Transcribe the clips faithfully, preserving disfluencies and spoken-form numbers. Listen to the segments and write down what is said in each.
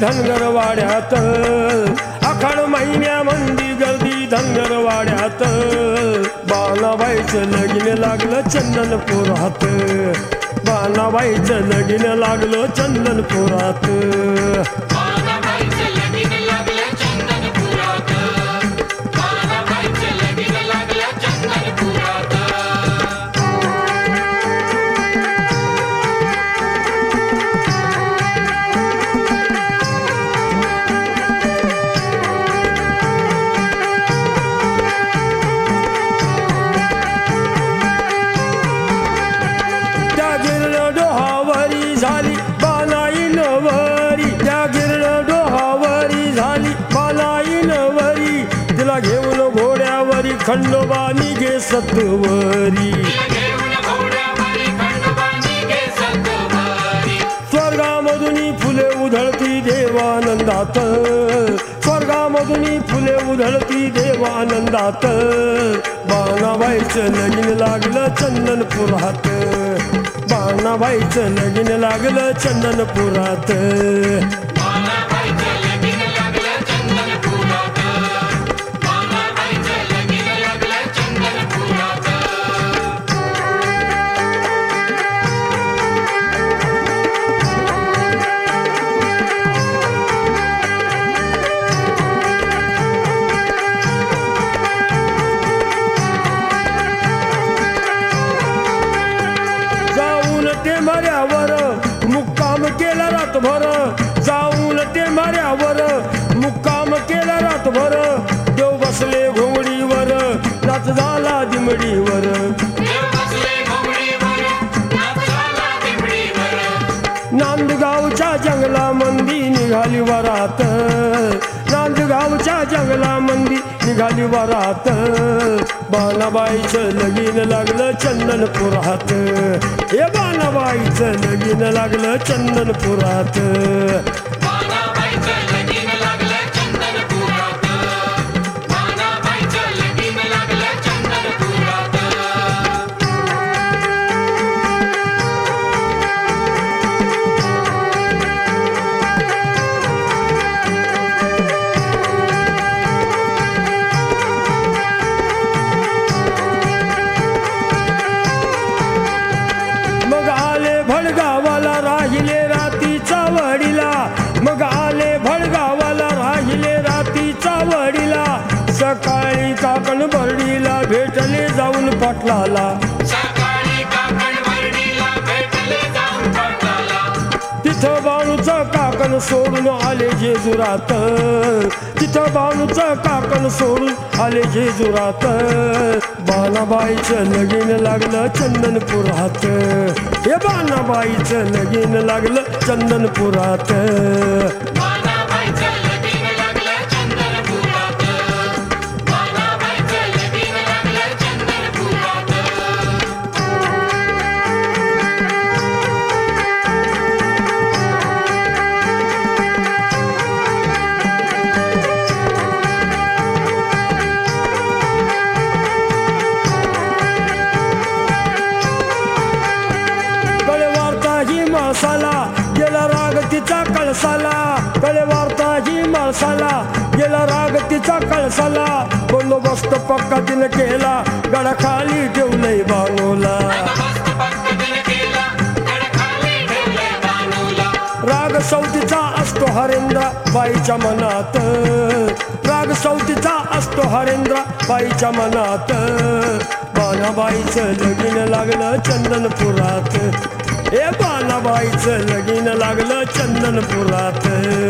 धनगरवाड्यात, आखाड महिन्यामंदी गर्दी धनगरवाड्यात. बाणाबाईचं लगीन लागलं चंदनपुरात, बाणाबाईचं लगीन लागलं चंदनपुरात. झाली बानाई नवरी, त्या गिरण डोहावरी झाली बानाई नवरी. तिला घेऊन घोड्यावरी खंडोबा निघे सत्वरी. स्वर्गामधुनी फुले उधळती देवानंदात, स्वर्गामधुनी फुले उधळती देवानंदात. बाणाबाईचं लगीन लागलं चंदनपुरात, बाणाबाईचं लगीन लागलं चंदनपुरात. ते माऱ्यावर मुक्काम केला रातभर, जाऊन ते माऱ्यावर मुक्काम केला रातभर. देव बसले घोंगडीवर नाच झाला दिमडीवर. नांदगावच्या जंगलामंदी निघाली वरात, नांदगावच्या जंगलामंदी निघाली वरात. बाणाबाईचं लगीन लागलं चंदनपुरात, हे बाणाबाईचं लगीन लागलं चंदनपुरात. भडगावाला राहिले रातीचा वडीला, मग आले भडगावाला राहिले रातीचा वडीला. सकाळी काकण बर्डीला भेटले जाऊन पाटलाला, तिथं बाणूचं काकण सोडून आले जेजुरात, तिथं बाणूचं काकण सोडून आले जेजुरात. बाणाबाईचं लगीन लागलं चंदनपुरात, हे बाणाबाईचं लगीन लागलं चंदनपुरात. माळसाला गेला राग तिचा कळसाला, कळे वार्ता ही माळसाला गेला राग तिचा कळसाला. बंदोबस्त पक्का तिने केला गडाखाली ठेवलंय बाणूला. राग सौतीचा असतो हरेंद्र बाईच्या मनात, राग सौतीचा असतो हरेंद्र बाईच्या मनात. बाणाबाईचं लगीन लागलं चंदनपुरात, हे बाणाबाईचं लगीन लागलं चंदनपुरात.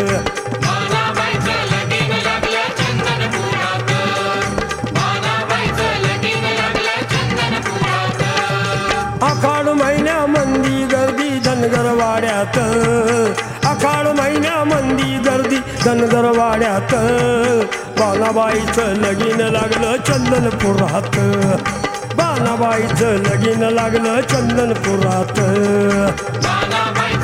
आखाड महिन्यामंदी गर्दी धनगरवाड्यात, आखाड महिन्यामंदी गर्दी धनगरवाड्यात. बाणाबाईचं लगीन लागलं चंदनपुरात, बाणाबाईचं लगीन लागलं चंदनपुरात.